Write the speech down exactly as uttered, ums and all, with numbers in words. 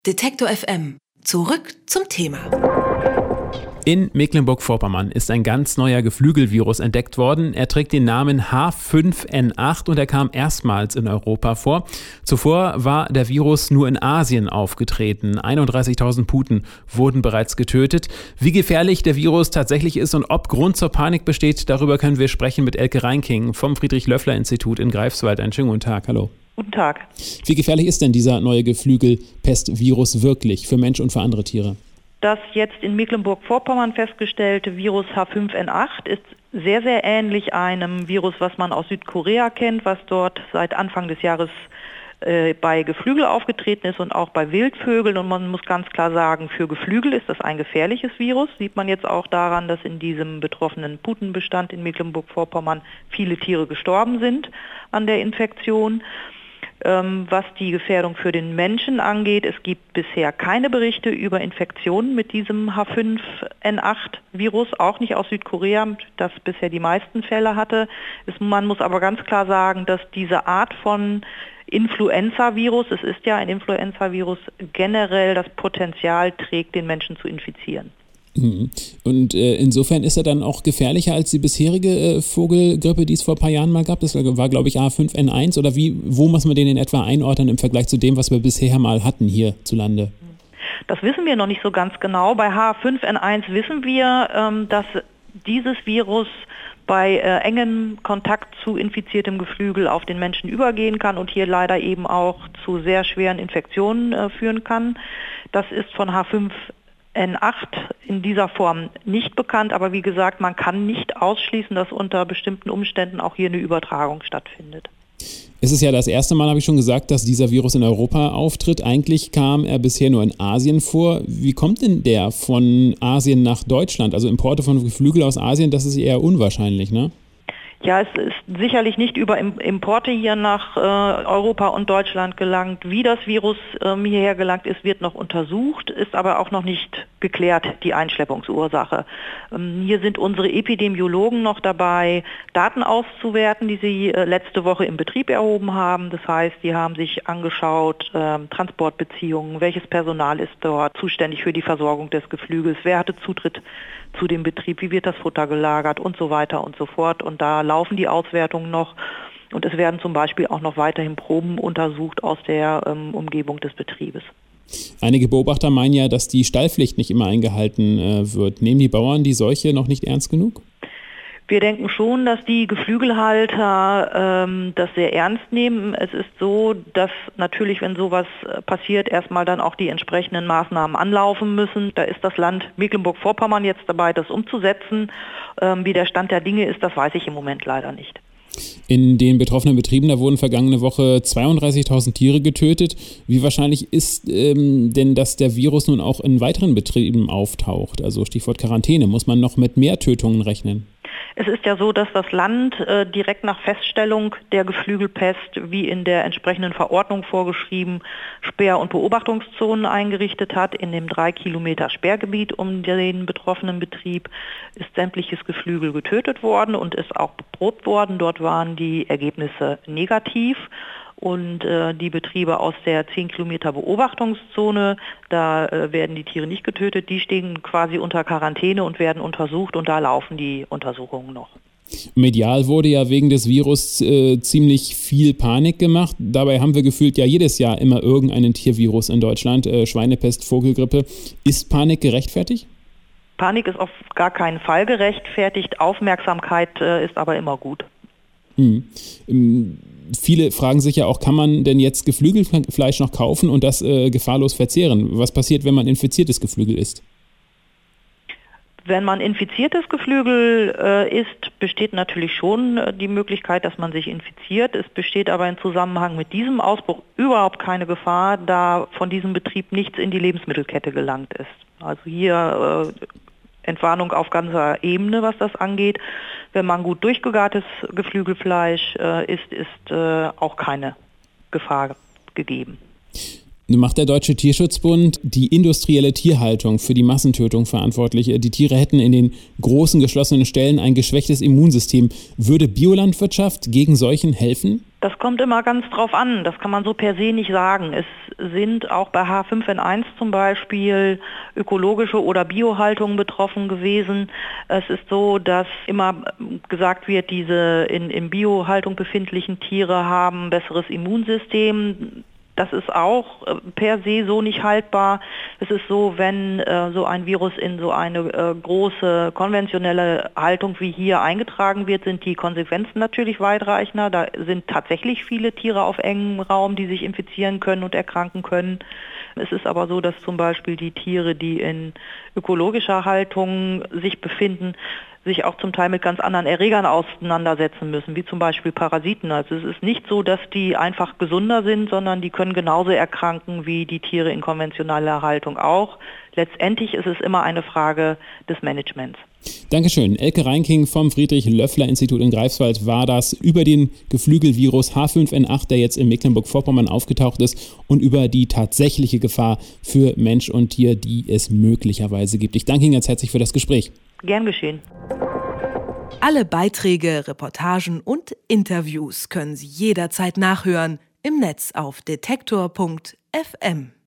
Detektor F M. Zurück zum Thema. In Mecklenburg-Vorpommern ist ein ganz neuer Geflügelvirus entdeckt worden. Er trägt den Namen H fünf N acht und er kam erstmals in Europa vor. Zuvor war der Virus nur in Asien aufgetreten. einunddreißigtausend Puten wurden bereits getötet. Wie gefährlich der Virus tatsächlich ist und ob Grund zur Panik besteht, darüber können wir sprechen mit Elke Reinking vom Friedrich-Löffler-Institut in Greifswald. Einen schönen guten Tag. Hallo. Guten Tag. Wie gefährlich ist denn dieser neue Geflügelpestvirus wirklich für Mensch und für andere Tiere? Das jetzt in Mecklenburg-Vorpommern festgestellte Virus H fünf N acht ist sehr, sehr ähnlich einem Virus, was man aus Südkorea kennt, was dort seit Anfang des Jahres äh, bei Geflügel aufgetreten ist und auch bei Wildvögeln. Und man muss ganz klar sagen, für Geflügel ist das ein gefährliches Virus. Sieht man jetzt auch daran, dass in diesem betroffenen Putenbestand in Mecklenburg-Vorpommern viele Tiere gestorben sind an der Infektion. Was die Gefährdung für den Menschen angeht, es gibt bisher keine Berichte über Infektionen mit diesem H fünf N acht Virus, auch nicht aus Südkorea, das bisher die meisten Fälle hatte. Man muss aber ganz klar sagen, dass diese Art von Influenza-Virus, es ist ja ein Influenza-Virus, generell das Potenzial trägt, den Menschen zu infizieren. Und äh, insofern ist er dann auch gefährlicher als die bisherige äh, Vogelgrippe, die es vor ein paar Jahren mal gab. Das war, glaube ich, H fünf N eins. Oder wie, wo muss man den in etwa einordnen im Vergleich zu dem, was wir bisher mal hatten hierzulande? Das wissen wir noch nicht so ganz genau. Bei H fünf N eins wissen wir, ähm, dass dieses Virus bei äh, engem Kontakt zu infiziertem Geflügel auf den Menschen übergehen kann und hier leider eben auch zu sehr schweren Infektionen äh, führen kann. Das ist von H fünf N acht in dieser Form nicht bekannt, aber wie gesagt, man kann nicht ausschließen, dass unter bestimmten Umständen auch hier eine Übertragung stattfindet. Es ist ja das erste Mal, habe ich schon gesagt, dass dieser Virus in Europa auftritt. Eigentlich kam er bisher nur in Asien vor. Wie kommt denn der von Asien nach Deutschland? Also Importe von Geflügel aus Asien, das ist eher unwahrscheinlich, ne? Ja, es ist sicherlich nicht über Importe hier nach äh, Europa und Deutschland gelangt. Wie das Virus ähm, hierher gelangt ist, wird noch untersucht, ist aber auch noch nicht geklärt, die Einschleppungsursache. Ähm, hier sind unsere Epidemiologen noch dabei, Daten auszuwerten, die sie äh, letzte Woche im Betrieb erhoben haben. Das heißt, die haben sich angeschaut, äh, Transportbeziehungen, welches Personal ist dort zuständig für die Versorgung des Geflügels, wer hatte Zutritt zu dem Betrieb, wie wird das Futter gelagert und so weiter und so fort. Und da laufen die Auswertungen noch und es werden zum Beispiel auch noch weiterhin Proben untersucht aus der ähm, Umgebung des Betriebes. Einige Beobachter meinen ja, dass die Stallpflicht nicht immer eingehalten äh, wird. Nehmen die Bauern die Seuche noch nicht ernst genug? Wir denken schon, dass die Geflügelhalter ähm, das sehr ernst nehmen. Es ist so, dass natürlich, wenn sowas passiert, erstmal dann auch die entsprechenden Maßnahmen anlaufen müssen. Da ist das Land Mecklenburg-Vorpommern jetzt dabei, das umzusetzen. Ähm, wie der Stand der Dinge ist, das weiß ich im Moment leider nicht. In den betroffenen Betrieben, da wurden vergangene Woche zweiunddreißigtausend Tiere getötet. Wie wahrscheinlich ist ähm, denn, dass der Virus nun auch in weiteren Betrieben auftaucht? Also Stichwort Quarantäne. Muss man noch mit mehr Tötungen rechnen? Es ist ja so, dass das Land äh, direkt nach Feststellung der Geflügelpest, wie in der entsprechenden Verordnung vorgeschrieben, Sperr- und Beobachtungszonen eingerichtet hat. In dem drei Kilometer Sperrgebiet um den betroffenen Betrieb ist sämtliches Geflügel getötet worden und ist auch beprobt worden. Dort waren die Ergebnisse negativ. Und äh, die Betriebe aus der zehn Kilometer Beobachtungszone, da äh, werden die Tiere nicht getötet, die stehen quasi unter Quarantäne und werden untersucht und da laufen die Untersuchungen noch. Medial wurde ja wegen des Virus äh, ziemlich viel Panik gemacht. Dabei haben wir gefühlt ja jedes Jahr immer irgendeinen Tiervirus in Deutschland, äh, Schweinepest, Vogelgrippe. Ist Panik gerechtfertigt? Panik ist auf gar keinen Fall gerechtfertigt. Aufmerksamkeit äh, ist aber immer gut. Hm. Ähm, Viele fragen sich ja auch, kann man denn jetzt Geflügelfleisch noch kaufen und das äh, gefahrlos verzehren? Was passiert, wenn man infiziertes Geflügel isst? Wenn man infiziertes Geflügel äh, isst, besteht natürlich schon äh, die Möglichkeit, dass man sich infiziert. Es besteht aber im Zusammenhang mit diesem Ausbruch überhaupt keine Gefahr, da von diesem Betrieb nichts in die Lebensmittelkette gelangt ist. Also hier äh, Entwarnung auf ganzer Ebene, was das angeht. Wenn man gut durchgegartes Geflügelfleisch äh, isst, ist äh, auch keine Gefahr gegeben. Nun macht der Deutsche Tierschutzbund die industrielle Tierhaltung für die Massentötung verantwortlich. Die Tiere hätten in den großen geschlossenen Ställen ein geschwächtes Immunsystem. Würde Biolandwirtschaft gegen Seuchen helfen? Das kommt immer ganz drauf an. Das kann man so per se nicht sagen. Es sind auch bei H fünf N eins zum Beispiel ökologische oder Biohaltungen betroffen gewesen. Es ist so, dass immer gesagt wird, diese in, in Biohaltung befindlichen Tiere haben ein besseres Immunsystem. Das ist auch äh, per se so nicht haltbar. Es ist so, wenn äh, so ein Virus in so eine äh, große konventionelle Haltung wie hier eingetragen wird, sind die Konsequenzen natürlich weitreichender. Da sind tatsächlich viele Tiere auf engem Raum, die sich infizieren können und erkranken können. Es ist aber so, dass zum Beispiel die Tiere, die in ökologischer Haltung sich befinden, sich auch zum Teil mit ganz anderen Erregern auseinandersetzen müssen, wie zum Beispiel Parasiten. Also es ist nicht so, dass die einfach gesunder sind, sondern die können genauso erkranken wie die Tiere in konventioneller Haltung auch. Letztendlich ist es immer eine Frage des Managements. Dankeschön. Elke Reinking vom Friedrich-Löffler-Institut in Greifswald war das über den Geflügelvirus H fünf N acht, der jetzt in Mecklenburg-Vorpommern aufgetaucht ist, und über die tatsächliche Gefahr für Mensch und Tier, die es möglicherweise gibt. Ich danke Ihnen ganz herzlich für das Gespräch. Gern geschehen. Alle Beiträge, Reportagen und Interviews können Sie jederzeit nachhören im Netz auf detektor punkt f m.